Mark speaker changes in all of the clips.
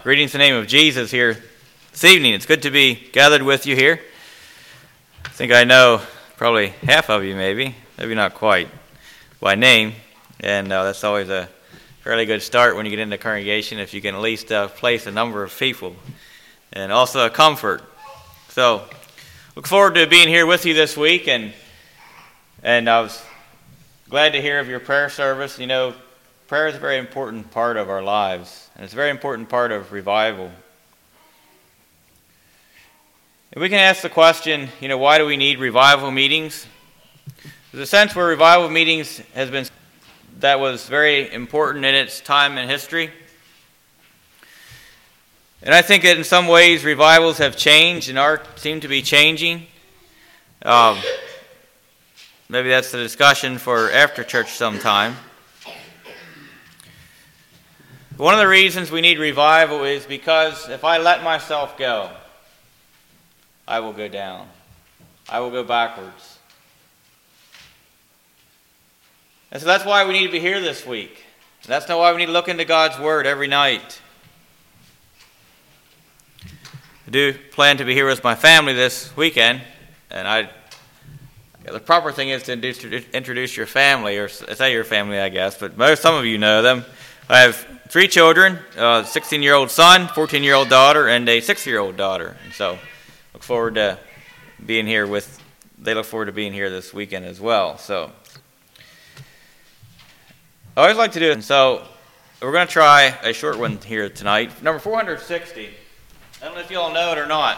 Speaker 1: Greetings in the name of Jesus here this evening. It's good to be gathered with you here. I think I know probably half of you, maybe not quite, by name. And that's always a fairly good start when you get into the congregation, if you can at least place a number of people. And also a comfort. So, look forward to being here with you this week. And I was glad to hear of your prayer service. You know, prayer is a very important part of our lives. And it's a very important part of revival. And we can ask the question, why do we need revival meetings? There's a sense where revival meetings that was very important in its time in history. And I think that in some ways revivals have changed and seem to be changing. Maybe that's the discussion for after church sometime. One of the reasons we need revival is because if I let myself go, I will go down. I will go backwards. And so that's why we need to be here this week. And that's why we need to look into God's Word every night. I do plan to be here with my family this weekend, and the proper thing is to introduce your family, or say your family, I guess, but some of you know them. I have 3 children, a 16-year-old son, 14-year-old daughter, and a 6-year-old daughter. And so look forward to being here they look forward to being here this weekend as well. So I always like to do it. And so we're going to try a short one here tonight. Number 460. I don't know if you all know it or not.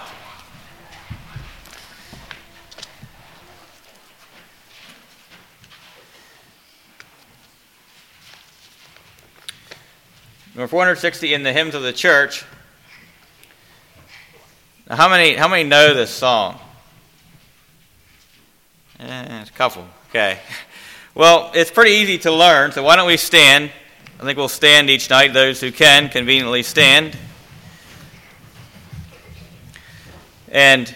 Speaker 1: Number 460 in the Hymns of the Church. Now, how many know this song? A couple. Okay. Well, it's pretty easy to learn, so why don't we stand? I think we'll stand each night, those who can conveniently stand. And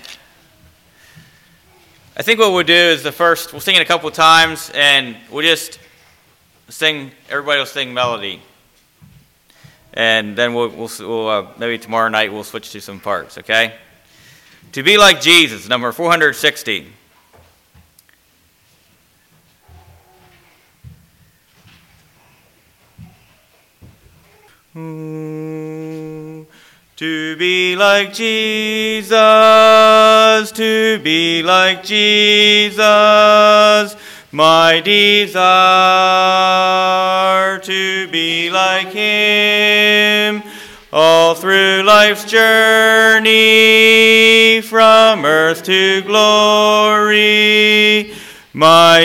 Speaker 1: I think what we'll do is we'll sing it a couple times, and we'll just everybody will sing melody. And then we'll maybe tomorrow night we'll switch to some parts, okay? To Be Like Jesus, number 460. To be like Jesus, to be like Jesus, my desire to be like Him, all through life's journey, from earth to glory, my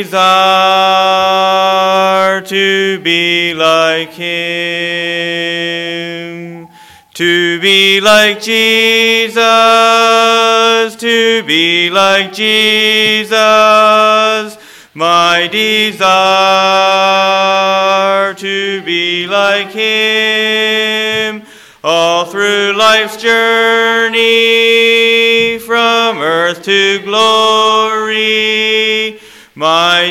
Speaker 1: desire to be like Him. To be like Jesus, to be like Jesus, my desire to be like Him, all through life's journey, from earth to glory, my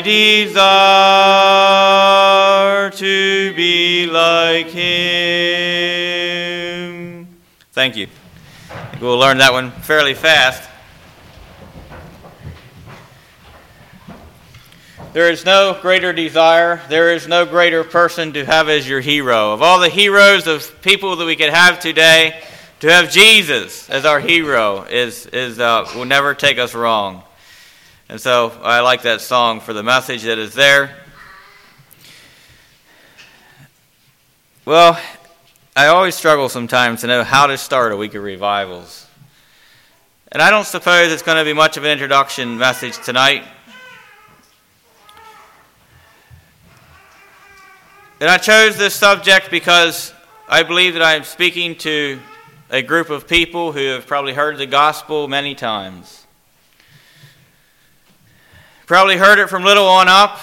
Speaker 1: desire to be like Him. Thank you. I think we'll learn that one fairly fast. There is no greater desire, there is no greater person to have as your hero. Of all the heroes of people that we could have today, to have Jesus as our hero will never take us wrong. And so I like that song for the message that is there. Well, I always struggle sometimes to know how to start a week of revivals. And I don't suppose it's going to be much of an introduction message tonight. And I chose this subject because I believe that I am speaking to a group of people who have probably heard the gospel many times. Probably heard it from little on up.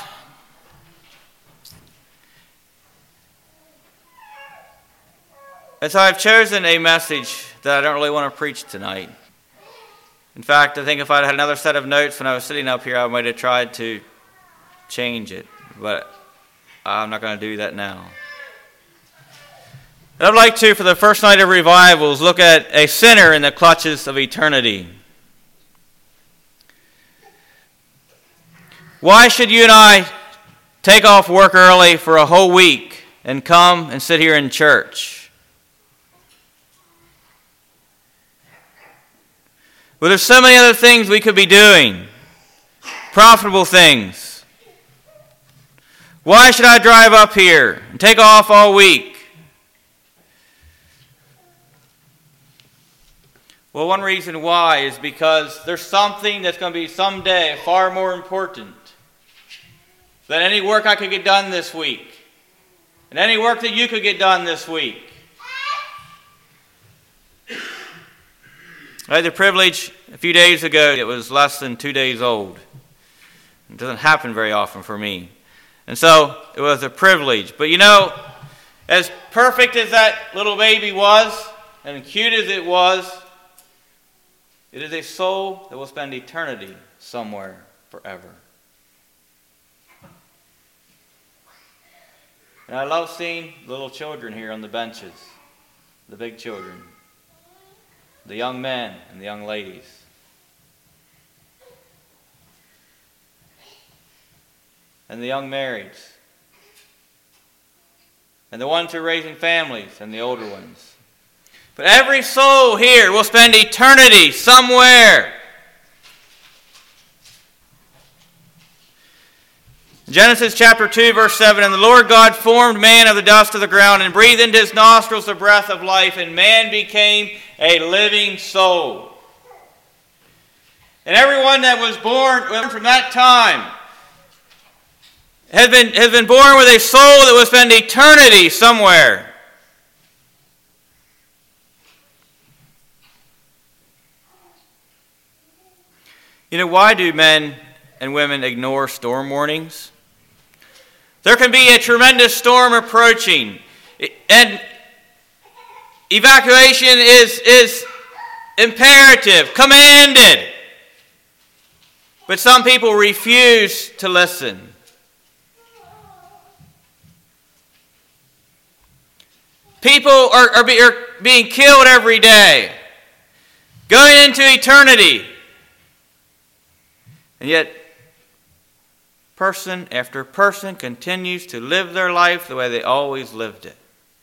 Speaker 1: And so I've chosen a message that I don't really want to preach tonight. In fact, I think if I had another set of notes when I was sitting up here, I might have tried to change it. But I'm not going to do that now. And I'd like to, for the first night of revivals, look at a sinner in the clutches of eternity. Why should you and I take off work early for a whole week and come and sit here in church? Well, there's so many other things we could be doing, profitable things. Why should I drive up here and take off all week? Well, one reason why is because there's something that's going to be someday far more important than any work I could get done this week, and any work that you could get done this week. I had the privilege a few days ago, it was less than 2 days old. It doesn't happen very often for me. And so it was a privilege. But you know, as perfect as that little baby was, and cute as it was, it is a soul that will spend eternity somewhere forever. And I love seeing little children here on the benches, the big children, the young men and the young ladies. And the young marrieds. And the ones who are raising families and the older ones. But every soul here will spend eternity somewhere. Genesis chapter 2, verse 7, And the Lord God formed man of the dust of the ground and breathed into his nostrils the breath of life, and man became a living soul. And everyone that was born from that time has been born with a soul that will spend eternity somewhere. You know, why do men and women ignore storm warnings? There can be a tremendous storm approaching, and evacuation is imperative, commanded. But some people refuse to listen. People are being killed every day, going into eternity. And yet, person after person continues to live their life the way they always lived it.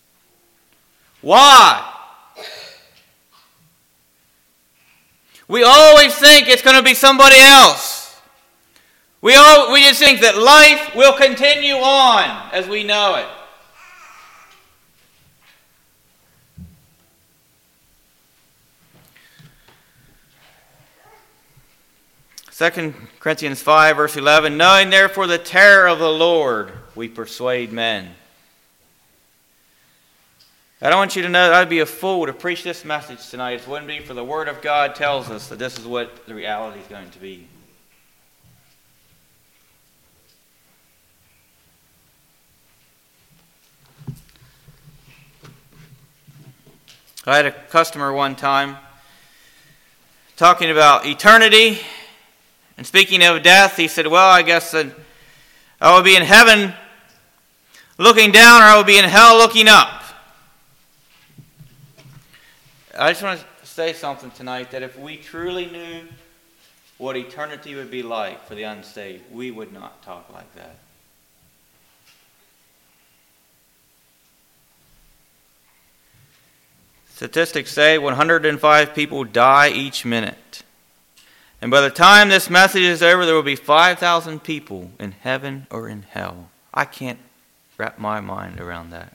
Speaker 1: Why? We always think it's going to be somebody else. We just think that life will continue on as we know it. 2 Corinthians 5, verse 11, Knowing therefore the terror of the Lord, we persuade men. I don't want you to know that I'd be a fool to preach this message tonight. It wouldn't be for the Word of God tells us that this is what the reality is going to be. I had a customer one time talking about eternity. And speaking of death, he said, well, I guess I will be in heaven looking down, or I will be in hell looking up. I just want to say something tonight, that if we truly knew what eternity would be like for the unsaved, we would not talk like that. Statistics say 105 people die each minute. And by the time this message is over, there will be 5,000 people in heaven or in hell. I can't wrap my mind around that.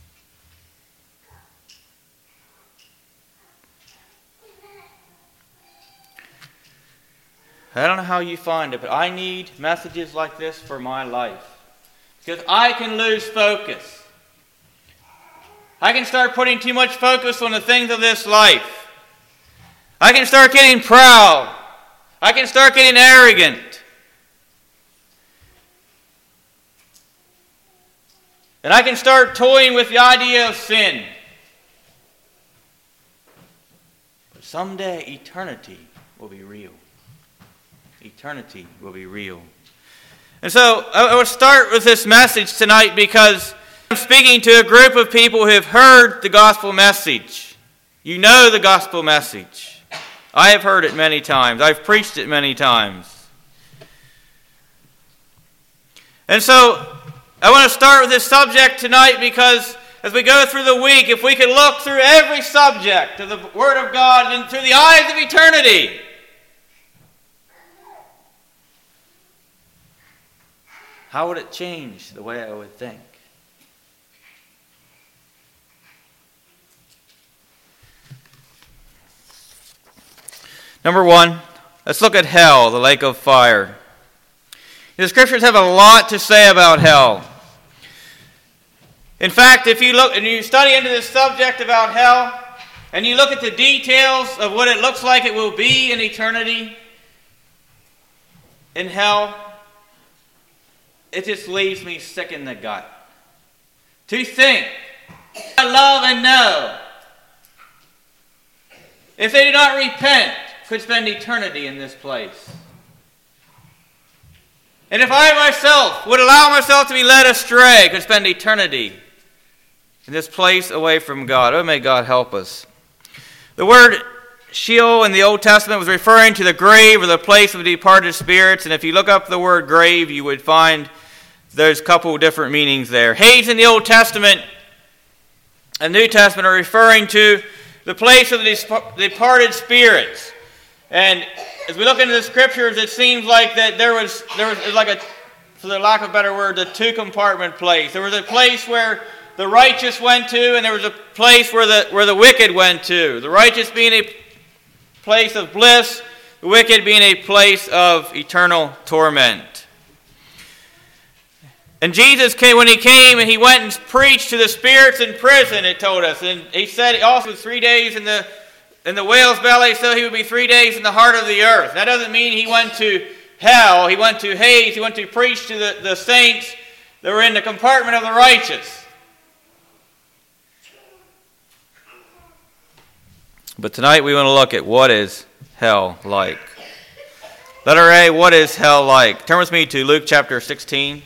Speaker 1: I don't know how you find it, but I need messages like this for my life. Because I can lose focus. I can start putting too much focus on the things of this life. I can start getting proud. I can start getting arrogant. And I can start toying with the idea of sin. But someday eternity will be real. Eternity will be real. And so I will start with this message tonight because speaking to a group of people who have heard the gospel message. You know the gospel message. I have heard it many times. I've preached it many times. And so I want to start with this subject tonight because as we go through the week, if we could look through every subject of the Word of God and through the eyes of eternity, how would it change the way I would think? Number one, let's look at hell, the lake of fire. The Scriptures have a lot to say about hell. In fact, if you look and you study into this subject about hell, and you look at the details of what it looks like it will be in eternity in hell, it just leaves me sick in the gut. To think, I love and know, if they do not repent, could spend eternity in this place. And if I myself would allow myself to be led astray, could spend eternity in this place away from God. Oh, may God help us. The word Sheol in the Old Testament was referring to the grave or the place of departed spirits. And if you look up the word grave, you would find there's a couple different meanings there. Hades in the Old Testament and New Testament are referring to the place of the departed spirits. And as we look into the Scriptures, it seems like that there was like a, for the lack of a better word, a two-compartment place. There was a place where the righteous went to, and there was a place where the wicked went to. The righteous being a place of bliss, the wicked being a place of eternal torment. And Jesus came, when he came and he went and preached to the spirits in prison, it told us. And he said also 3 days in the whale's belly, so he would be 3 days in the heart of the earth. That doesn't mean he went to hell. He went to Hades. He went to preach to the saints that were in the compartment of the righteous. But tonight we want to look at what is hell like. Letter A, what is hell like? Turn with me to Luke chapter 16.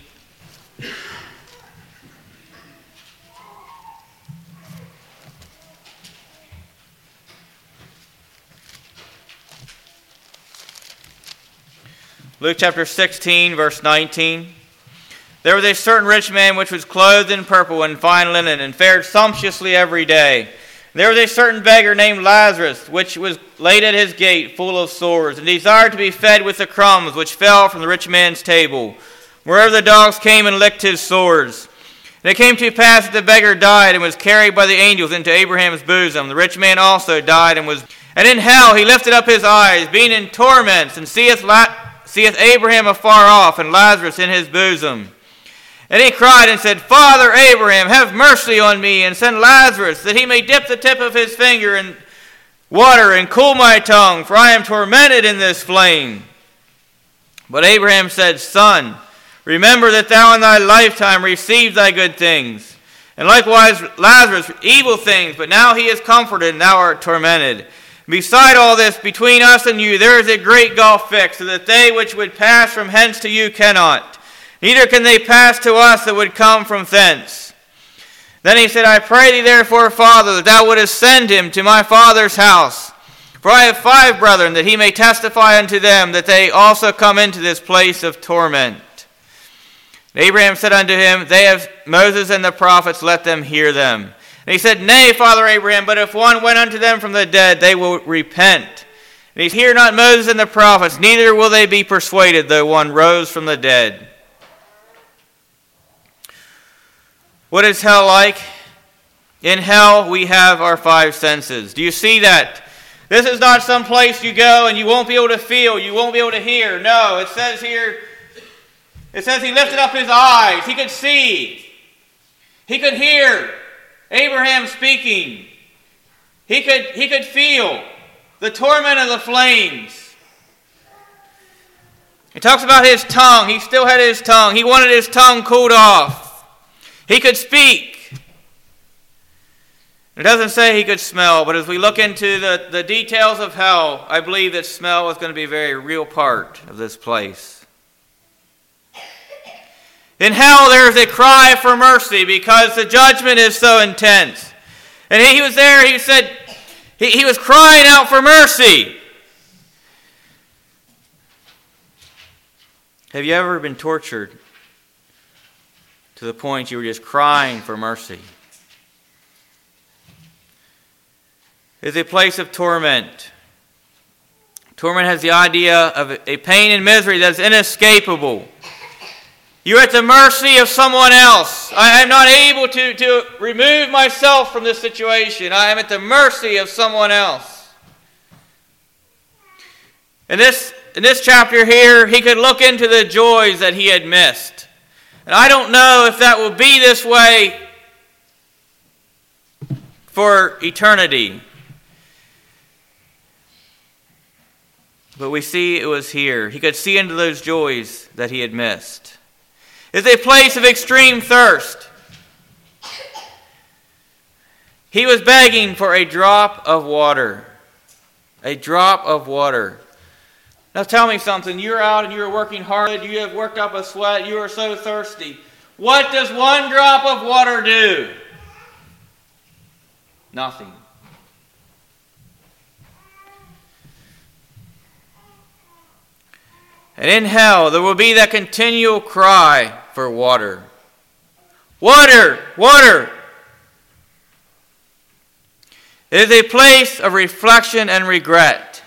Speaker 1: Luke chapter 16, verse 19. There was a certain rich man which was clothed in purple and fine linen, and fared sumptuously every day. There was a certain beggar named Lazarus, which was laid at his gate, full of sores, and desired to be fed with the crumbs which fell from the rich man's table. Wherever the dogs came and licked his sores. And it came to pass that the beggar died, and was carried by the angels into Abraham's bosom. The rich man also died, and in hell he lifted up his eyes, being in torments, and seeth Abraham afar off, and Lazarus in his bosom. And he cried and said, Father Abraham, have mercy on me, and send Lazarus, that he may dip the tip of his finger in water, and cool my tongue, for I am tormented in this flame. But Abraham said, Son, remember that thou in thy lifetime received thy good things, and likewise Lazarus evil things, but now he is comforted, and thou art tormented. Beside all this, between us and you, there is a great gulf fixed, so that they which would pass from hence to you cannot. Neither can they pass to us that would come from thence. Then he said, I pray thee therefore, Father, that thou wouldest send him to my father's house. For I have 5 brethren, that he may testify unto them, that they also come into this place of torment. And Abraham said unto him, They have Moses and the prophets, let them hear them. And he said, Nay, Father Abraham, but if one went unto them from the dead, they will repent. And he hear not Moses and the prophets, neither will they be persuaded, though one rose from the dead. What is hell like? In hell, we have our 5 senses. Do you see that? This is not some place you go and you won't be able to feel, you won't be able to hear. No, it says here, it says he lifted up his eyes. He could see. He could hear Abraham speaking. He could feel the torment of the flames. He talks about his tongue. He still had his tongue. He wanted his tongue cooled off. He could speak. It doesn't say he could smell, but as we look into the details of hell, I believe that smell is going to be a very real part of this place. In hell there is a cry for mercy because the judgment is so intense. And he was there, he said, he was crying out for mercy. Have you ever been tortured to the point you were just crying for mercy? It's a place of torment. Torment has the idea of a pain and misery that's inescapable. You're at the mercy of someone else. I am not able to remove myself from this situation. I am at the mercy of someone else. In this chapter here, he could look into the joys that he had missed. And I don't know if that will be this way for eternity. But we see it was here. He could see into those joys that he had missed. It's a place of extreme thirst. He was begging for a drop of water. A drop of water. Now tell me something. You're out and you're working hard. You have worked up a sweat. You are so thirsty. What does one drop of water do? Nothing. And in hell, there will be that continual cry for water. Water! Water! It is a place of reflection and regret.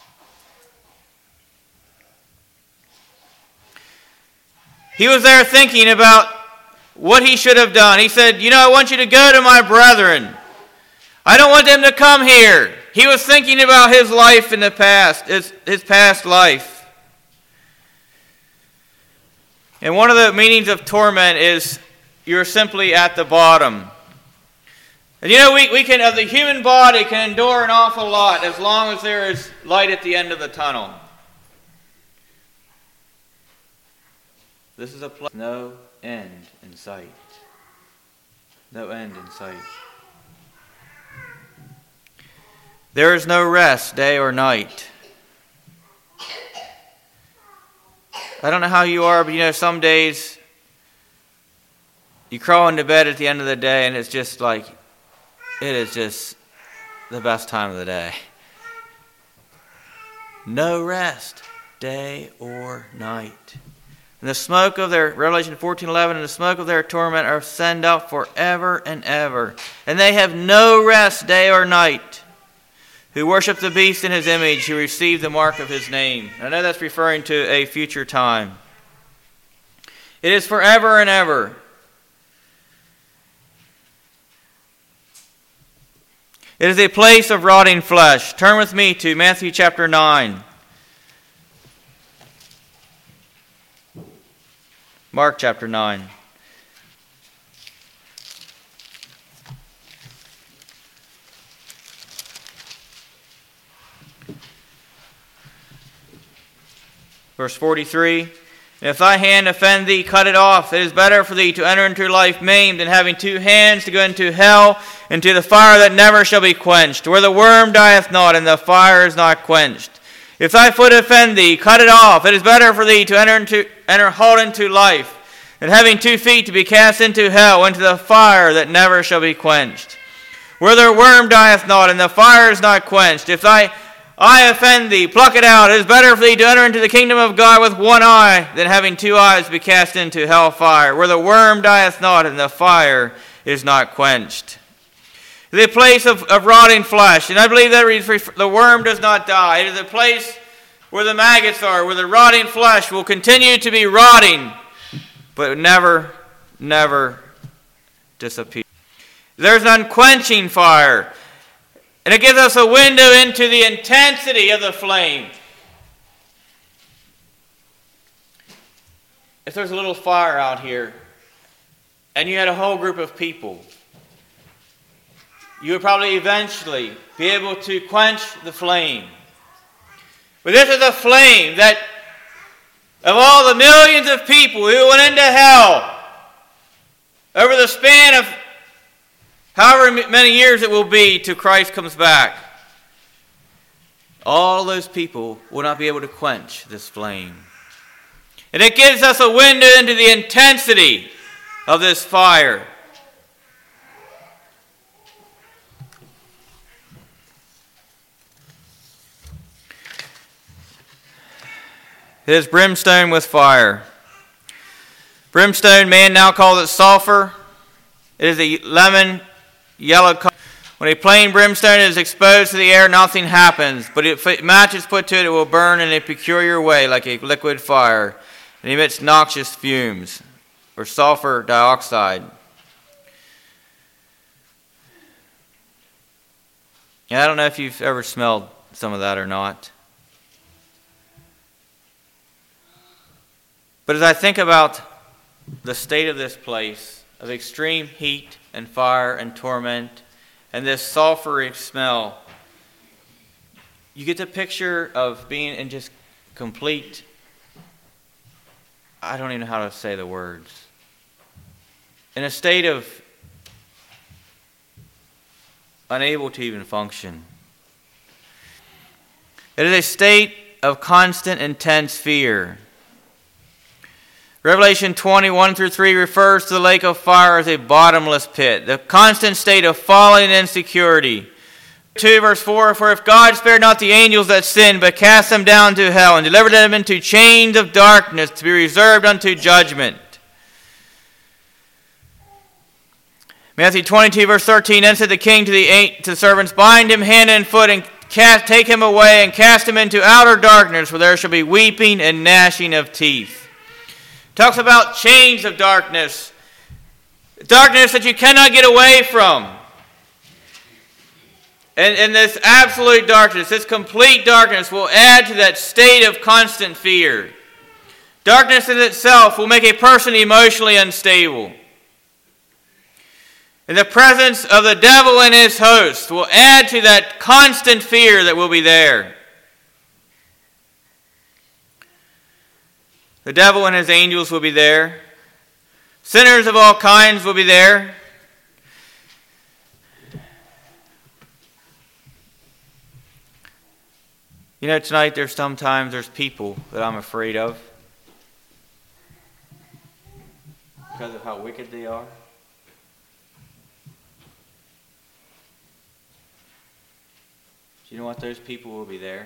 Speaker 1: He was there thinking about what he should have done. He said, I want you to go to my brethren. I don't want them to come here. He was thinking about his life in the past, his past life. And one of the meanings of torment is you're simply at the bottom. And we can, the human body can endure an awful lot as long as there is light at the end of the tunnel. This is a place, no end in sight. No end in sight. There is no rest, day or night. I don't know how you are, but some days you crawl into bed at the end of the day and it is just the best time of the day. No rest, day or night. And the smoke of their, Revelation 14:11, and the smoke of their torment are sent up forever and ever. And they have no rest, day or night, who worship the beast in his image, who receive the mark of his name. I know that's referring to a future time. It is forever and ever. It is a place of rotting flesh. Turn with me to Matthew chapter 9. Mark chapter 9. Verse 43, "And if thy hand offend thee, cut it off. It is better for thee to enter into life maimed than having two hands to go into hell, into the fire that never shall be quenched, where the worm dieth not, and the fire is not quenched. If thy foot offend thee, cut it off. It is better for thee to enter halt into life, than having 2 feet to be cast into hell, into the fire that never shall be quenched, where the worm dieth not, and the fire is not quenched. If thy eye offend thee, pluck it out. It is better for thee to enter into the kingdom of God with one eye, than having 2 eyes to be cast into hell fire, where the worm dieth not, and the fire is not quenched." The place of rotting flesh. And I believe that the worm does not die. It is a place where the maggots are, where the rotting flesh will continue to be rotting, but never, never disappear. There's an unquenching fire. And it gives us a window into the intensity of the flame. If there's a little fire out here, and you had a whole group of people, you would probably eventually be able to quench the flame. But this is a flame that, of all the millions of people who went into hell, over the span of however many years it will be till Christ comes back, all those people will not be able to quench this flame. And it gives us a window into the intensity of this fire. It is brimstone with fire. Brimstone, man now calls it sulfur. It is a lemon yellow color. When a plain brimstone is exposed to the air, nothing happens. But if a match is put to it, it will burn in a peculiar way, like a liquid fire, and emits noxious fumes, or sulfur dioxide. And I don't know if you've ever smelled some of that or not. But as I think about the state of this place, of extreme heat and fire and torment, and this sulfuric smell, you get the picture of being in just complete, I don't even know how to say the words, in a state of unable to even function. It is a state of constant, intense fear. Revelation 20:1-3 refers to the lake of fire as a bottomless pit, the constant state of falling and insecurity. 2 verse 4, for if God spared not the angels that sinned, but cast them down to hell, and delivered them into chains of darkness to be reserved unto judgment. Matthew 22 verse 13, then said the king to the servants, bind him hand and foot, and take him away, and cast him into outer darkness, where there shall be weeping and gnashing of teeth. Talks about chains of darkness. Darkness that you cannot get away from. And this absolute darkness, this complete darkness will add to that state of constant fear. Darkness in itself will make a person emotionally unstable. And the presence of the devil and his host will add to that constant fear that will be there. The devil and his angels will be there. Sinners of all kinds will be there. You know, tonight there's people that I'm afraid of because of how wicked they are. Do you know what? Those people will be there.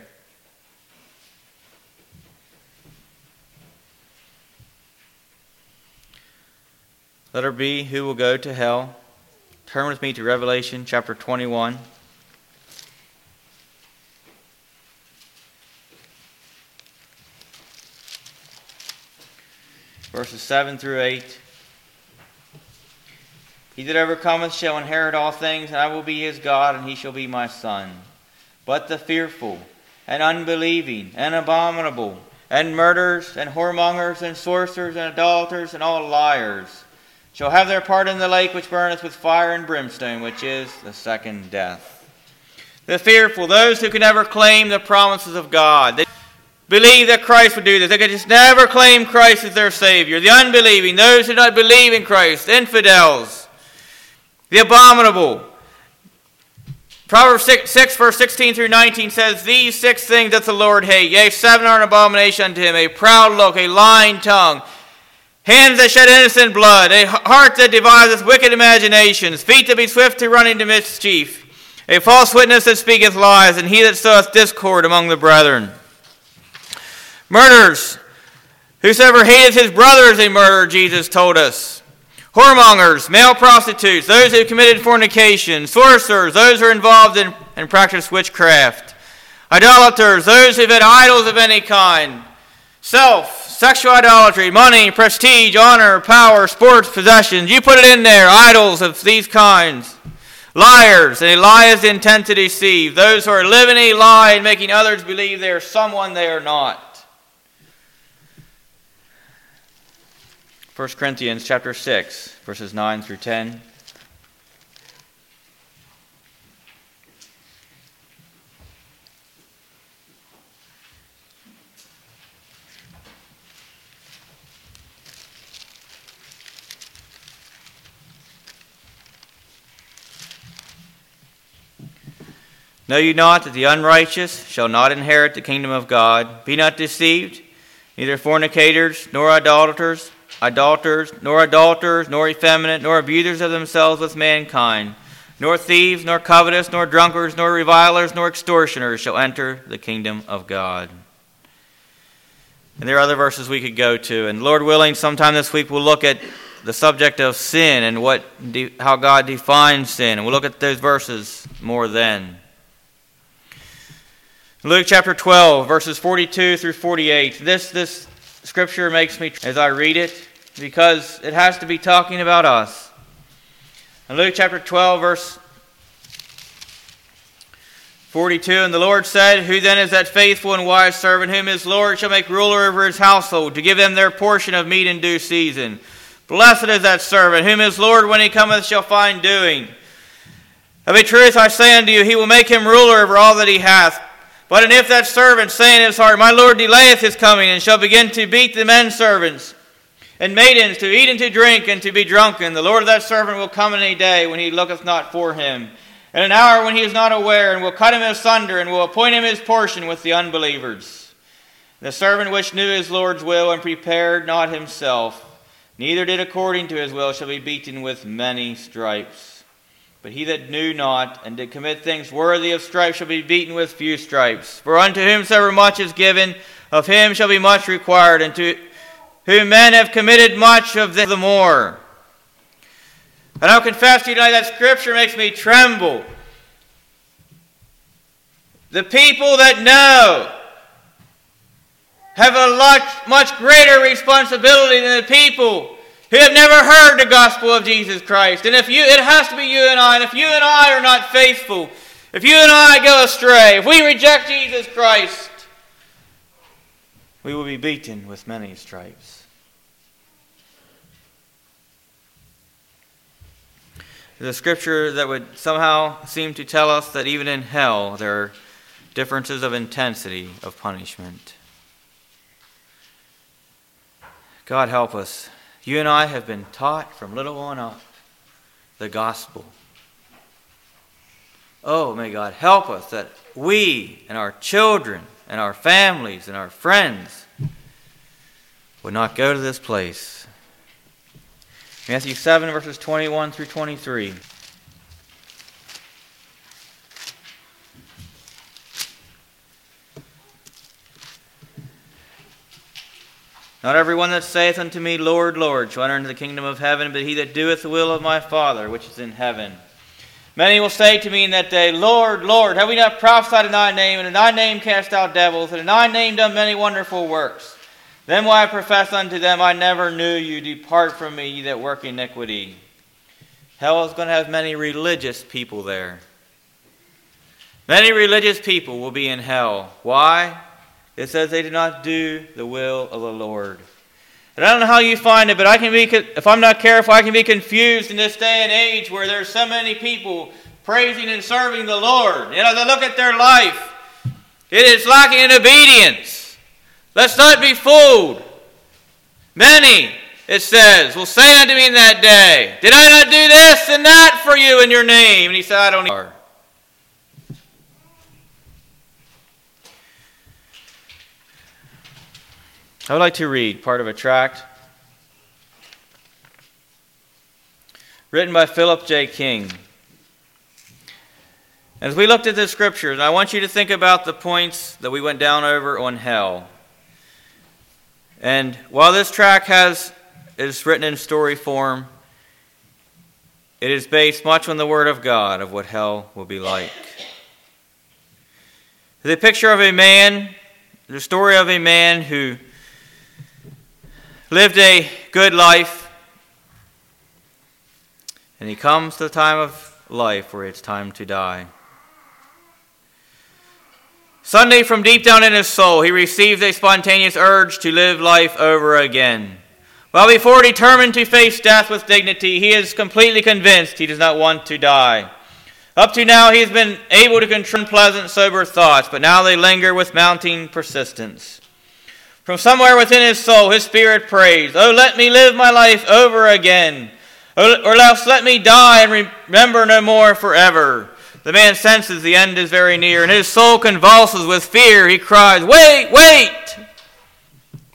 Speaker 1: Letter B, who will go to hell? Turn with me to Revelation chapter 21. Verses 7-8. He that overcometh shall inherit all things, and I will be his God, and he shall be my son. But the fearful, and unbelieving, and abominable, and murderers, and whoremongers, and sorcerers, and idolaters, and all liars, shall have their part in the lake which burneth with fire and brimstone, which is the second death. The fearful, those who can never claim the promises of God. They believe that Christ would do this. They could just never claim Christ as their Savior. The unbelieving, those who do not believe in Christ, infidels. The abominable. Proverbs 6 verse 16-19 says, these 6 things doth the Lord hate. Yea, 7 are an abomination unto him. A proud look, a lying tongue, hands that shed innocent blood, a heart that deviseth wicked imaginations, feet that be swift to run into mischief, a false witness that speaketh lies, and he that soweth discord among the brethren. Murderers, whosoever hateth his brother is a murderer, Jesus told us. Whoremongers, male prostitutes, those who have committed fornication, sorcerers, those who are involved in and practice witchcraft, idolaters, those who have had idols of any kind, sexual idolatry, money, prestige, honor, power, sports, possessions. You put it in there, idols of these kinds. Liars, and a lie is the intent to deceive. Those who are living a lie and making others believe they are someone they are not. 1 Corinthians chapter 6, verses 9-10. Know you not that the unrighteous shall not inherit the kingdom of God? Be not deceived. neither fornicators, nor idolaters, nor effeminate, nor abusers of themselves with mankind, nor thieves, nor covetous, nor drunkards, nor revilers, nor extortioners shall enter the kingdom of God. And there are other verses we could go to. And Lord willing, sometime this week we'll look at the subject of sin and how God defines sin. And we'll look at those verses more then. Luke chapter 12, verses 42 through 48. This scripture makes me, as I read it, because it has to be talking about us. In Luke chapter 12, verse 42, and the Lord said, Who then is that faithful and wise servant, whom his Lord shall make ruler over his household, to give them their portion of meat in due season? Blessed is that servant, whom his Lord, when he cometh, shall find doing. Of a truth I say unto you, he will make him ruler over all that he hath. But and if that servant say in his heart, My Lord delayeth his coming, and shall begin to beat the men servants and maidens, to eat and to drink, and to be drunken, the Lord of that servant will come in a day when he looketh not for him, and an hour when he is not aware, and will cut him asunder, and will appoint him his portion with the unbelievers. The servant which knew his Lord's will, and prepared not himself, neither did according to his will, shall be beaten with many stripes. But he that knew not, and did commit things worthy of stripes, shall be beaten with few stripes. For unto whomsoever much is given, of him shall be much required, and to whom men have committed much, of the more. And I'll confess to you tonight that Scripture makes me tremble. The people that know have a much greater responsibility than the people who have never heard the gospel of Jesus Christ. And it has to be you and I. And if you and I are not faithful, if you and I go astray, if we reject Jesus Christ, we will be beaten with many stripes. There's a scripture that would somehow seem to tell us that even in hell there are differences of intensity of punishment. God help us. You and I have been taught from little on up the gospel. Oh, may God help us that we and our children and our families and our friends would not go to this place. Matthew 7, verses 21 through 23. Not everyone that saith unto me, Lord, Lord, shall enter into the kingdom of heaven, but he that doeth the will of my Father, which is in heaven. Many will say to me in that day, Lord, Lord, have we not prophesied in thy name, and in thy name cast out devils, and in thy name done many wonderful works? Then will I profess unto them, I never knew you. Depart from me, ye that work iniquity. Hell is going to have many religious people there. Many religious people will be in hell. Why? It says they did not do the will of the Lord. And I don't know how you find it, but if I'm not careful, I can be confused in this day and age where there's so many people praising and serving the Lord. You know, they look at their life. It is lacking in obedience. Let's not be fooled. Many, it says, will say unto me in that day, Did I not do this and that for you in your name? And he said, I don't know. I would like to read part of a tract written by Philip J. King. As we looked at the scriptures, I want you to think about the points that we went down over on hell. And while this tract is written in story form, it is based much on the Word of God of what hell will be like. The picture of a man, the story of a man who lived a good life, and he comes to the time of life where it's time to die. Suddenly, from deep down in his soul, he receives a spontaneous urge to live life over again. While before determined to face death with dignity, he is completely convinced he does not want to die. Up to now, he has been able to control pleasant, sober thoughts, but now they linger with mounting persistence. From somewhere within his soul, his spirit prays, Oh, let me live my life over again, or else let me die and remember no more forever. The man senses the end is very near, and his soul convulses with fear. He cries, Wait, wait!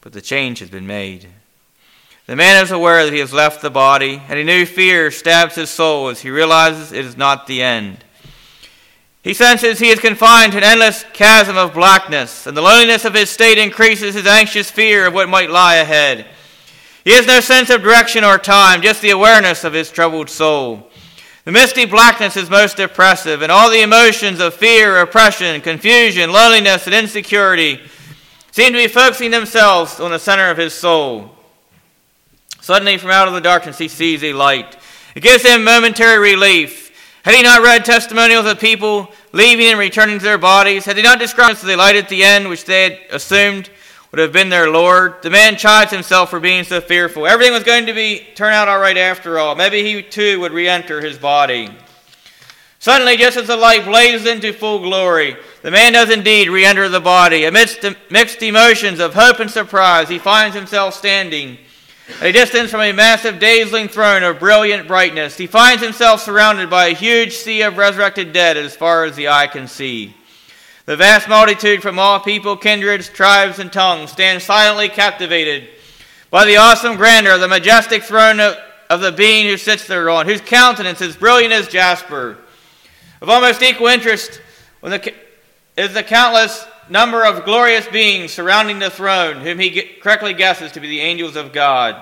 Speaker 1: but the change has been made. The man is aware that he has left the body, and a new fear stabs his soul as he realizes it is not the end. He senses he is confined to an endless chasm of blackness, and the loneliness of his state increases his anxious fear of what might lie ahead. He has no sense of direction or time, just the awareness of his troubled soul. The misty blackness is most oppressive, and all the emotions of fear, oppression, confusion, loneliness, and insecurity seem to be focusing themselves on the center of his soul. Suddenly, from out of the darkness, he sees a light. It gives him momentary relief. Had he not read testimonials of people leaving and returning to their bodies? Had they not described the light at the end, which they had assumed would have been their Lord? The man chides himself for being so fearful. Everything was going to turn out all right after all. Maybe he too would re-enter his body. Suddenly, just as the light blazes into full glory, the man does indeed re-enter the body. Amidst the mixed emotions of hope and surprise, he finds himself standing at a distance from a massive dazzling throne of brilliant brightness. He finds himself surrounded by a huge sea of resurrected dead as far as the eye can see. The vast multitude from all people, kindreds, tribes, and tongues stand silently captivated by the awesome grandeur of the majestic throne of the being who sits thereon, whose countenance is brilliant as jasper. Of almost equal interest is the countless number of glorious beings surrounding the throne, whom he correctly guesses to be the angels of God.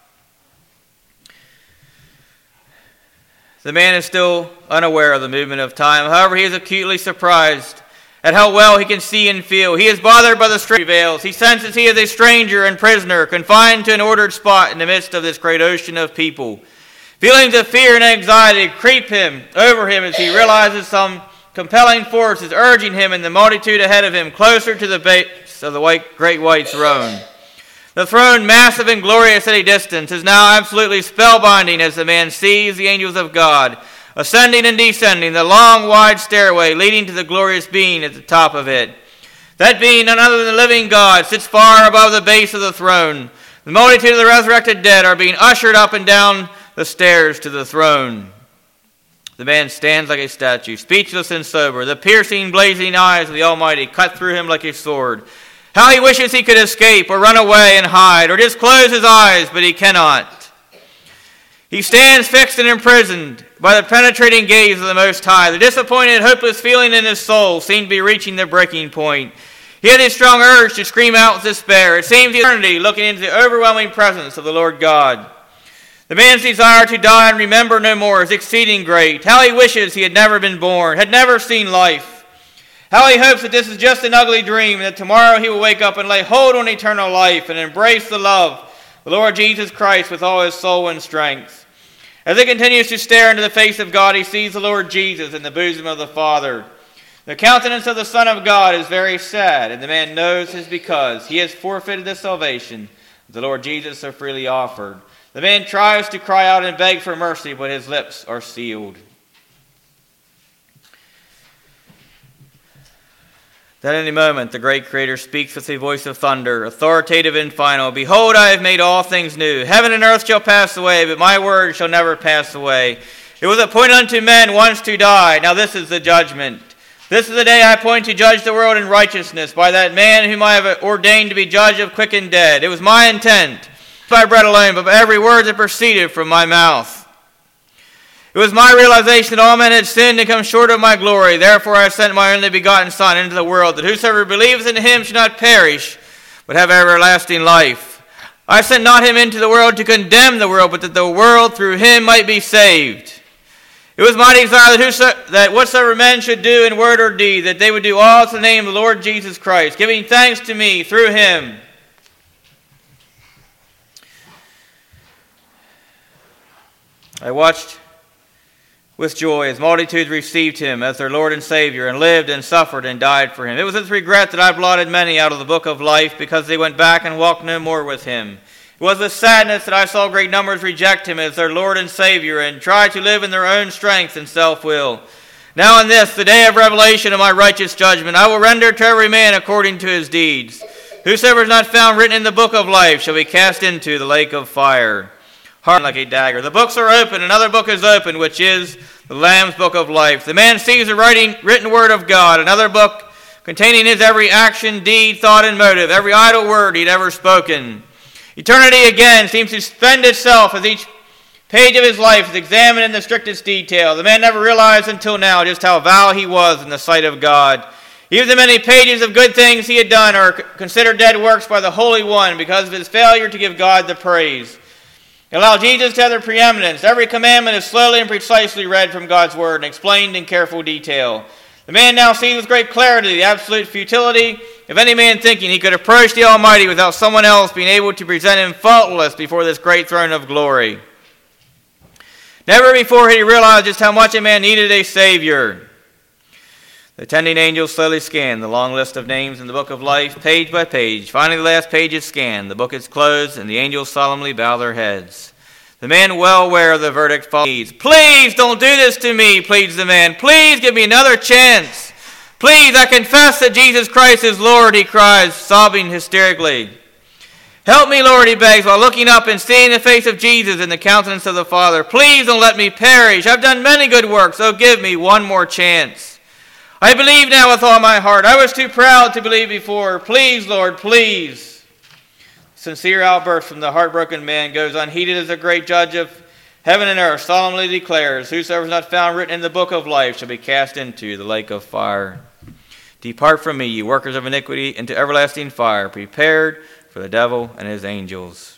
Speaker 1: The man is still unaware of the movement of time. However, he is acutely surprised at how well he can see and feel. He is bothered by the strange veils. He senses he is a stranger and prisoner, confined to an ordered spot in the midst of this great ocean of people. Feelings of fear and anxiety creep over him as he realizes some compelling force is urging him and the multitude ahead of him closer to the base of the great white throne. The throne, massive and glorious at a distance, is now absolutely spellbinding as the man sees the angels of God ascending and descending the long, wide stairway leading to the glorious being at the top of it. That being, none other than the living God, sits far above the base of the throne. The multitude of the resurrected dead are being ushered up and down the stairs to the throne. The man stands like a statue, speechless and sober. The piercing, blazing eyes of the Almighty cut through him like a sword. How he wishes he could escape or run away and hide or just close his eyes, but he cannot. He stands fixed and imprisoned by the penetrating gaze of the Most High. The disappointed, hopeless feeling in his soul seemed to be reaching the breaking point. He had a strong urge to scream out with despair. It seemed eternity looking into the overwhelming presence of the Lord God. The man's desire to die and remember no more is exceeding great. How he wishes he had never been born, had never seen life. How he hopes that this is just an ugly dream and that tomorrow he will wake up and lay hold on eternal life and embrace the love of the Lord Jesus Christ with all his soul and strength. As he continues to stare into the face of God, he sees the Lord Jesus in the bosom of the Father. The countenance of the Son of God is very sad, and the man knows it is because he has forfeited the salvation the Lord Jesus so freely offered. The man tries to cry out and beg for mercy, but his lips are sealed. Then in a moment the great Creator speaks with a voice of thunder, authoritative and final. Behold, I have made all things new. Heaven and earth shall pass away, but my word shall never pass away. It was appointed unto men once to die. Now this is the judgment. This is the day I appoint to judge the world in righteousness by that man whom I have ordained to be judge of quick and dead. It was my intent, not by bread alone, but by every word that proceeded from my mouth. It was my realization that all men had sinned and come short of my glory. Therefore I sent my only begotten Son into the world, that whosoever believes in him should not perish, but have everlasting life. I sent not him into the world to condemn the world, but that the world through him might be saved. It was my desire that whatsoever men should do in word or deed, that they would do all to the name of the Lord Jesus Christ, giving thanks to me through him. I watched with joy as multitudes received him as their Lord and Savior, and lived and suffered and died for him. It was with regret that I blotted many out of the book of life, because they went back and walked no more with him. It was with sadness that I saw great numbers reject him as their Lord and Savior, and try to live in their own strength and self-will. Now in this, the day of revelation of my righteous judgment, I will render to every man according to his deeds. Whosoever is not found written in the book of life shall be cast into the lake of fire. Hard like a dagger. The books are open, another book is open, which is the Lamb's book of life. The man sees the written word of God. Another book containing his every action, deed, thought, and motive, every idle word he'd ever spoken. Eternity again seems to spend itself as each page of his life is examined in the strictest detail. The man never realized until now just how vile he was in the sight of God. Even the many pages of good things he had done are considered dead works by the Holy One because of his failure to give God the praise. Allow Jesus to have the preeminence. Every commandment is slowly and precisely read from God's word and explained in careful detail. The man now sees with great clarity the absolute futility of any man thinking he could approach the Almighty without someone else being able to present him faultless before this great throne of glory. Never before had he realized just how much a man needed a Savior. The attending angels slowly scanned the long list of names in the book of life, page by page. Finally, the last page is scanned. The book is closed, and the angels solemnly bow their heads. The man, well aware of the verdict, follows. Please don't do this to me, pleads the man. Please give me another chance. Please, I confess that Jesus Christ is Lord, he cries, sobbing hysterically. Help me, Lord, he begs, while looking up and seeing the face of Jesus in the countenance of the Father. Please don't let me perish. I've done many good works, so give me one more chance. I believe now with all my heart. I was too proud to believe before. Please, Lord, please. Sincere outburst from the heartbroken man goes unheeded as the great judge of heaven and earth solemnly declares, whosoever is not found written in the book of life shall be cast into the lake of fire. Depart from me, you workers of iniquity, into everlasting fire, prepared for the devil and his angels.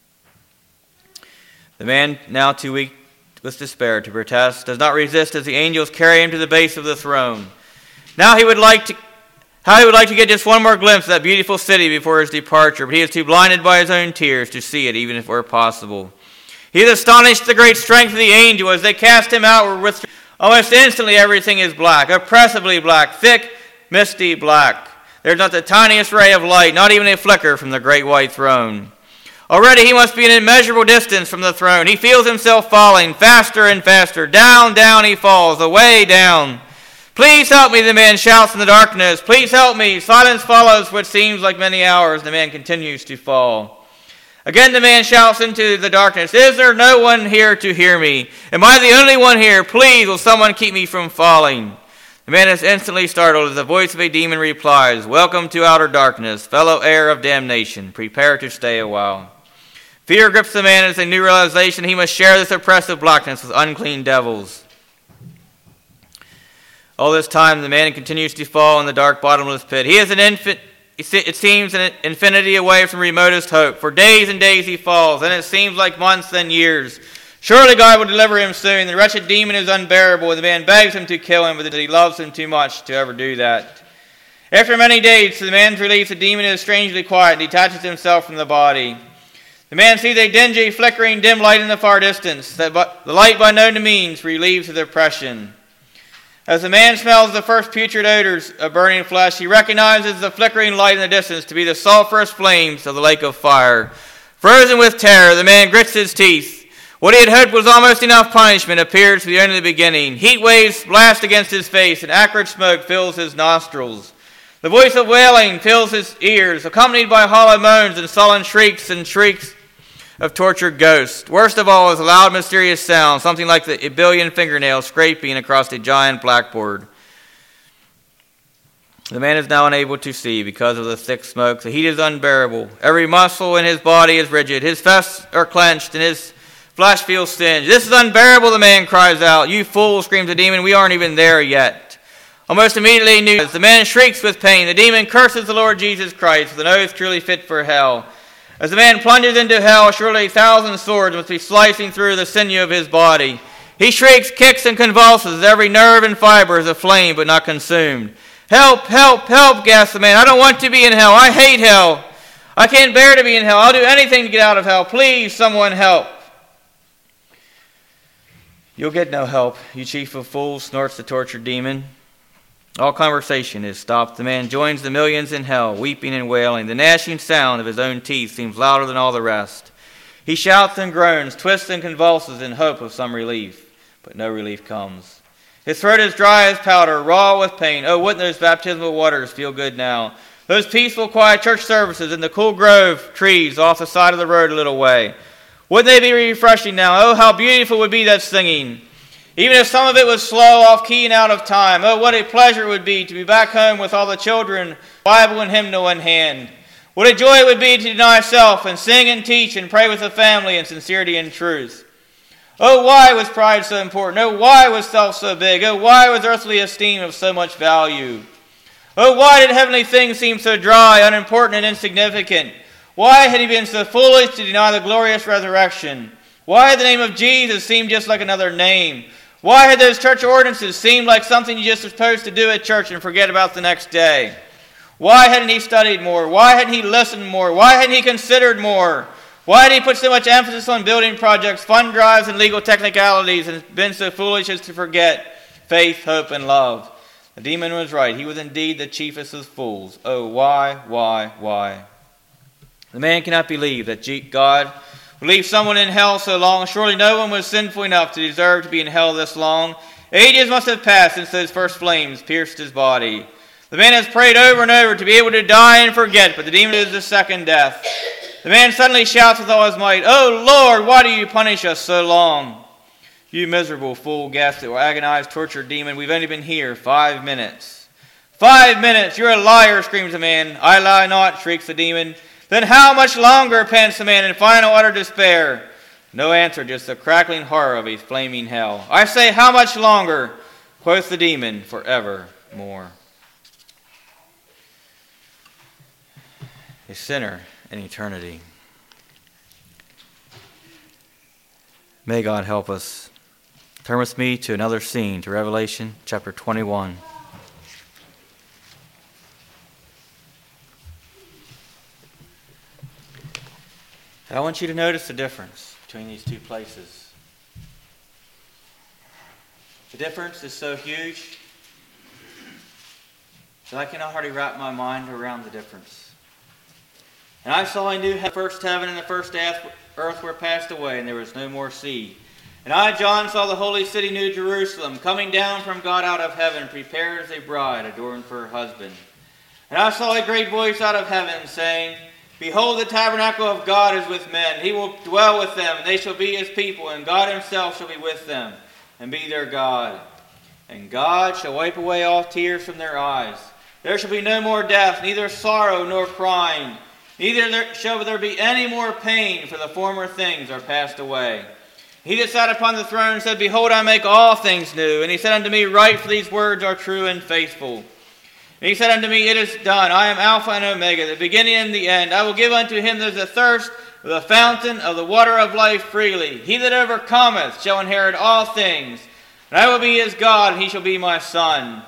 Speaker 1: The man, now too weak with despair to protest, does not resist as the angels carry him to the base of the throne. Now he would like to get just one more glimpse of that beautiful city before his departure, but he is too blinded by his own tears to see it, even if it were possible. He is astonished at the great strength of the angel as they cast him outward with almost instantly everything is black, oppressively black, thick, misty black. There's not the tiniest ray of light, not even a flicker from the great white throne. Already he must be an immeasurable distance from the throne. He feels himself falling faster and faster. Down, down he falls, away down. Please help me, the man shouts in the darkness. Please help me. Silence follows what seems like many hours. The man continues to fall. Again the man shouts into the darkness. Is there no one here to hear me? Am I the only one here? Please, will someone keep me from falling? The man is instantly startled as the voice of a demon replies, welcome to outer darkness, fellow heir of damnation. Prepare to stay a while. Fear grips the man as a new realization he must share this oppressive blackness with unclean devils. All this time, the man continues to fall in the dark bottomless pit. He is it seems an infinity away from remotest hope. For days and days he falls, and it seems like months and years. Surely God will deliver him soon. The wretched demon is unbearable, and the man begs him to kill him, but he loves him too much to ever do that. After many days, to the man's relief, the demon is strangely quiet and detaches himself from the body. The man sees a dingy, flickering, dim light in the far distance. The light by no means relieves his oppression. As the man smells the first putrid odors of burning flesh, he recognizes the flickering light in the distance to be the sulphurous flames of the lake of fire. Frozen with terror, the man grits his teeth. What he had hoped was almost enough punishment appears to be only the beginning. Heat waves blast against his face, and acrid smoke fills his nostrils. The voice of wailing fills his ears, accompanied by hollow moans and sullen shrieks of tortured ghosts. Worst of all is a loud, mysterious sound, something like a billion fingernails scraping across a giant blackboard. The man is now unable to see because of the thick smoke. The heat is unbearable. Every muscle in his body is rigid. His fists are clenched, and his flesh feels singed. This is unbearable, the man cries out. You fool, screams the demon. We aren't even there yet. Almost immediately, the man shrieks with pain. The demon curses the Lord Jesus Christ with an oath truly fit for hell. As the man plunges into hell, surely 1,000 swords must be slicing through the sinew of his body. He shrieks, kicks, and convulses. Every nerve and fiber is aflame but not consumed. Help, help, help, gasps the man. I don't want to be in hell. I hate hell. I can't bear to be in hell. I'll do anything to get out of hell. Please, someone help. You'll get no help, you chief of fools, snorts the tortured demon. All conversation is stopped. The man joins the millions in hell, weeping and wailing. The gnashing sound of his own teeth seems louder than all the rest. He shouts and groans, twists and convulses in hope of some relief, but no relief comes. His throat is dry as powder, raw with pain. Oh, wouldn't those baptismal waters feel good now? Those peaceful, quiet church services in the cool grove trees off the side of the road a little way. Wouldn't they be refreshing now? Oh, how beautiful would be that singing. Even if some of it was slow, off-key, and out of time. Oh, what a pleasure it would be to be back home with all the children, Bible and hymnal in hand. What a joy it would be to deny self and sing and teach and pray with the family in sincerity and truth. Oh, why was pride so important? Oh, why was self so big? Oh, why was earthly esteem of so much value? Oh, why did heavenly things seem so dry, unimportant, and insignificant? Why had he been so foolish to deny the glorious resurrection? Why had the name of Jesus seemed just like another name? Why had those church ordinances seemed like something you just supposed to do at church and forget about the next day? Why hadn't he studied more? Why hadn't he listened more? Why hadn't he considered more? Why did he put so much emphasis on building projects, fund drives, and legal technicalities, and been so foolish as to forget faith, hope, and love? The demon was right. He was indeed the chiefest of fools. Oh, why? The man cannot believe that God would leave someone in hell so long. Surely no one was sinful enough to deserve to be in hell this long. Ages must have passed since those first flames pierced his body. The man has prayed over and over to be able to die and forget, but the demon is the second death. The man suddenly shouts with all his might, "Oh, Lord, why do you punish us so long?" "You miserable fool," gasped the agonized, tortured demon. "We've only been here 5 minutes." 5 minutes! You're a liar, screams the man. "I lie not," shrieks the demon. "Then how much longer?" pants the man in final utter despair. No answer, just the crackling horror of a flaming hell. "I say, how much longer?" quoth the demon, "forevermore." A sinner in eternity. May God help us. Turn with me to another scene, to Revelation chapter 21. I want you to notice the difference between these two places. The difference is so huge that I cannot hardly wrap my mind around the difference. "And I saw a new first heaven and the first earth were passed away, and there was no more sea. And I, John, saw the holy city, New Jerusalem, coming down from God out of heaven, prepared as a bride adorned for her husband. And I saw a great voice out of heaven, saying, Behold, the tabernacle of God is with men. He will dwell with them, and they shall be his people, and God himself shall be with them, and be their God. And God shall wipe away all tears from their eyes. There shall be no more death, neither sorrow nor crying. Neither shall there be any more pain, for the former things are passed away. He that sat upon the throne said, Behold, I make all things new. And he said unto me, Write, for these words are true and faithful. And he said unto me, It is done. I am Alpha and Omega, the beginning and the end. I will give unto him that is athirst of the fountain of the water of life freely. He that overcometh shall inherit all things. And I will be his God, and he shall be my son.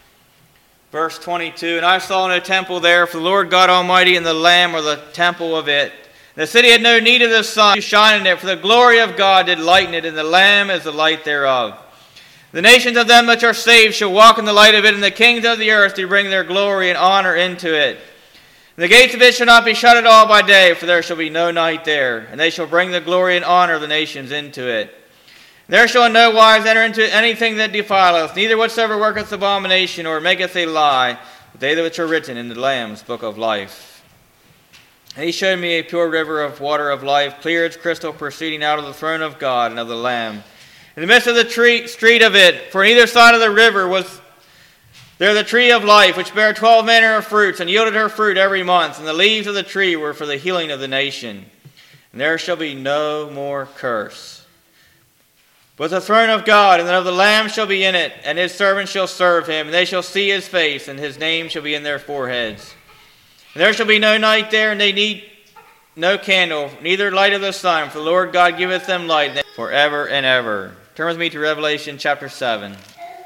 Speaker 1: Verse 22, And I saw no temple there, for the Lord God Almighty and the Lamb are the temple of it. The city had no need of the sun to shine in it, for the glory of God did lighten it, and the Lamb is the light thereof. The nations of them which are saved shall walk in the light of it, and the kings of the earth do bring their glory and honor into it. And the gates of it shall not be shut at all by day, for there shall be no night there. And they shall bring the glory and honor of the nations into it. And there shall in no wise enter into anything that defileth, neither whatsoever worketh abomination, or maketh a lie, but they which are written in the Lamb's book of life. And he showed me a pure river of water of life, clear as crystal, proceeding out of the throne of God and of the Lamb. In the midst of the street of it, for on either side of the river was there the tree of life, which bare 12 manner of fruits, and yielded her fruit every month. And the leaves of the tree were for the healing of the nation. And there shall be no more curse. But the throne of God and of the Lamb shall be in it, and his servants shall serve him, and they shall see his face, and his name shall be in their foreheads. And there shall be no night there, and they need no candle, neither light of the sun, for the Lord God giveth them light forever and ever. Turn with me to Revelation chapter 7.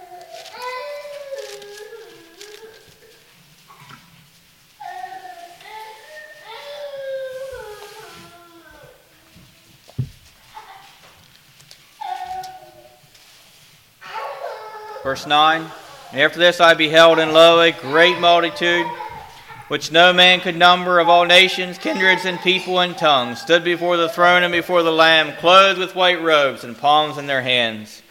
Speaker 1: Verse 9, And after this I beheld, and lo, a great multitude, which no man could number, of all nations, kindreds, and people, and tongues, stood before the throne and before the Lamb, clothed with white robes, and palms in their hands,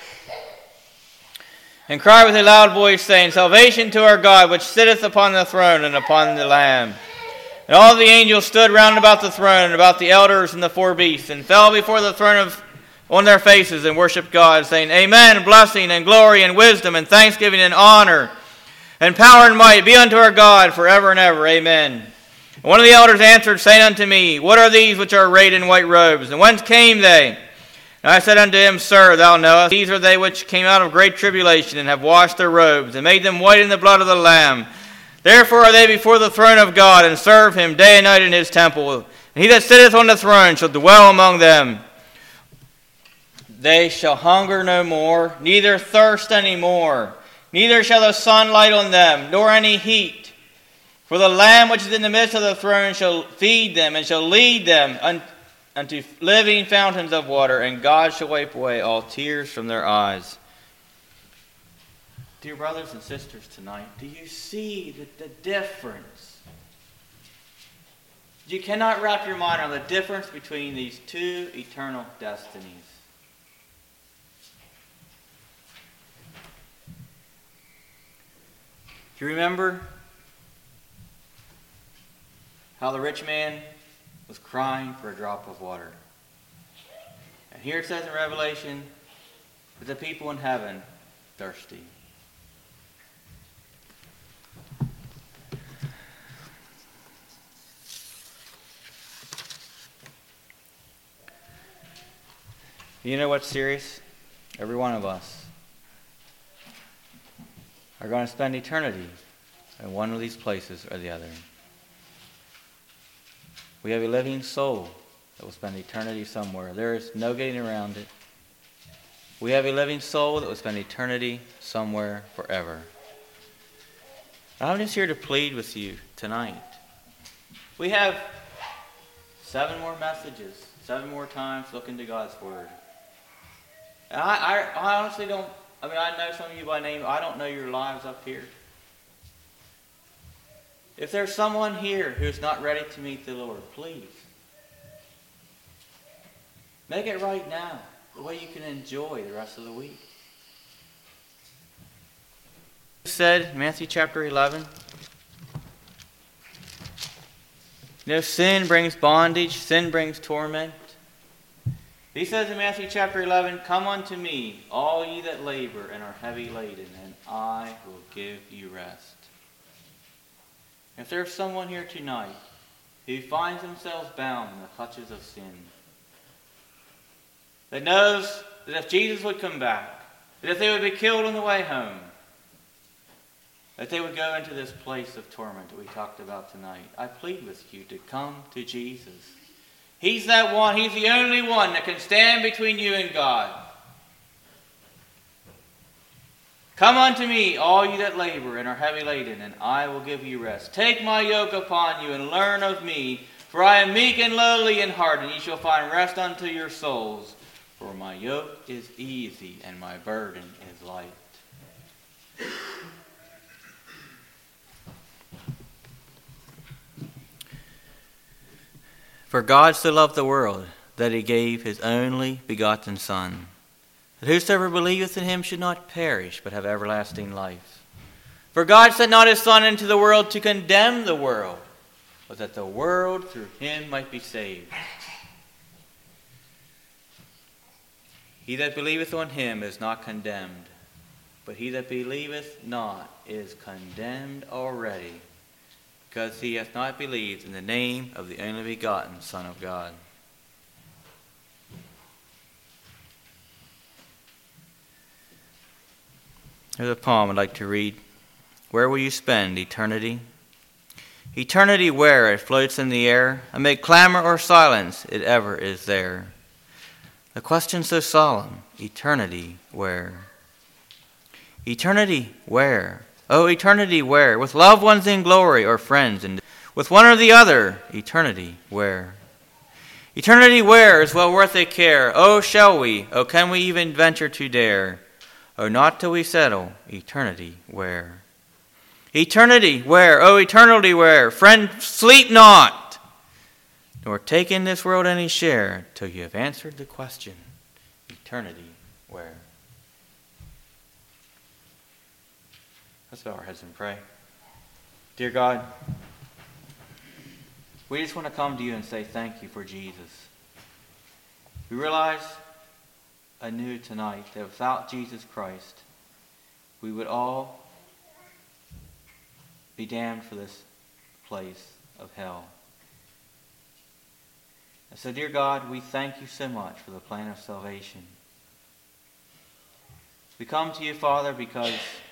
Speaker 1: and cried with a loud voice, saying, Salvation to our God, which sitteth upon the throne and upon the Lamb. And all the angels stood round about the throne, and about the elders and the four beasts, and fell before the throne of on their faces and worship God, saying, Amen, blessing and glory and wisdom and thanksgiving and honor and power and might be unto our God forever and ever. Amen. And one of the elders answered, saying unto me, What are these which are arrayed in white robes? And whence came they? And I said unto him, Sir, thou knowest, these are they which came out of great tribulation, and have washed their robes, and made them white in the blood of the Lamb. Therefore are they before the throne of God, and serve him day and night in his temple. And he that sitteth on the throne shall dwell among them. They shall hunger no more, neither thirst any more. Neither shall the sun light on them, nor any heat. For the Lamb which is in the midst of the throne shall feed them, and shall lead them unto living fountains of water, and God shall wipe away all tears from their eyes. Dear brothers and sisters tonight, do you see the difference? You cannot wrap your mind around the difference between these two eternal destinies. Do you remember how the rich man was crying for a drop of water? And here it says in Revelation that the people in heaven thirsty. You know what's serious? Every one of us are going to spend eternity in one of these places or the other. We have a living soul that will spend eternity somewhere. There is no getting around it. We have a living soul that will spend eternity somewhere forever. I'm just here to plead with you tonight. We have 7 more messages, 7 more times to look into God's Word. And I honestly don't, I know some of you by name. I don't know your lives up here. If there's someone here who's not ready to meet the Lord, please make it right now, the way you can enjoy the rest of the week. It said in Matthew chapter 11, sin brings bondage, sin brings torment. He says in Matthew chapter 11, Come unto me, all ye that labor and are heavy laden, and I will give you rest. If there's someone here tonight who finds themselves bound in the clutches of sin, that knows that if Jesus would come back, that if they would be killed on the way home, that they would go into this place of torment that we talked about tonight, I plead with you to come to Jesus. He's that one. He's the only one that can stand between you and God. Come unto me, all you that labor and are heavy laden, and I will give you rest. Take my yoke upon you and learn of me, for I am meek and lowly in heart, and ye shall find rest unto your souls. For my yoke is easy and my burden is light. For God so loved the world that he gave his only begotten Son, that whosoever believeth in him should not perish, but have everlasting life. For God sent not his Son into the world to condemn the world, but that the world through him might be saved. He that believeth on him is not condemned, but he that believeth not is condemned already, because he hath not believed in the name of the only begotten Son of God. Here's a poem I'd like to read. Where will you spend eternity? Eternity where it floats in the air, amid clamor or silence, it ever is there. The question so solemn, eternity where? Eternity where? Oh, eternity where? With loved ones in glory or friends, and with one or the other, eternity where? Eternity where is well worth a care. Oh, shall we? Oh, can we even venture to dare? Oh, not till we settle eternity where? Eternity where? Oh, eternity where? Friend, sleep not, nor take in this world any share, till you have answered the question, eternity where? Let's bow our heads and pray. Dear God, we just want to come to you and say thank you for Jesus. We realize
Speaker 2: anew tonight that without Jesus Christ, we would all be damned for this place of hell. And so, dear God, we thank you so much for the plan of salvation. We come to you, Father, because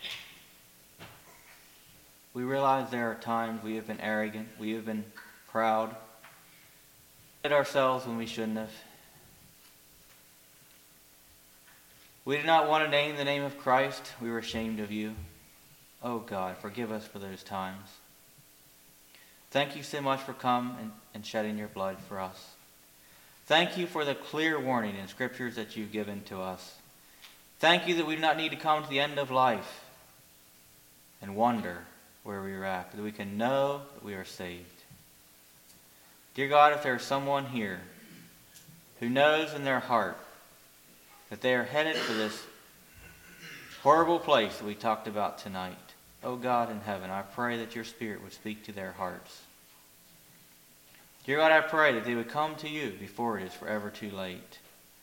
Speaker 2: we realize there are times we have been arrogant, we have been proud, did ourselves when we shouldn't have. We did not want to name the name of Christ. We were ashamed of you. Oh God, forgive us for those times. Thank you so much for coming and shedding your blood for us. Thank you for the clear warning in scriptures that you've given to us. Thank you that we do not need to come to the end of life and wonder where we are at, but that we can know that we are saved. Dear God, if there is someone here who knows in their heart that they are headed for this horrible place that we talked about tonight, oh God in heaven, I pray that your Spirit would speak to their hearts. Dear God, I pray that they would come to you before it is forever too late.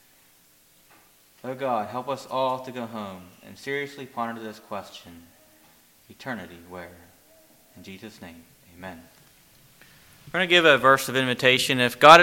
Speaker 2: Oh God, help us all to go home and seriously ponder this question, eternity where? In Jesus' name, amen.
Speaker 1: We're going to give a verse of invitation. If God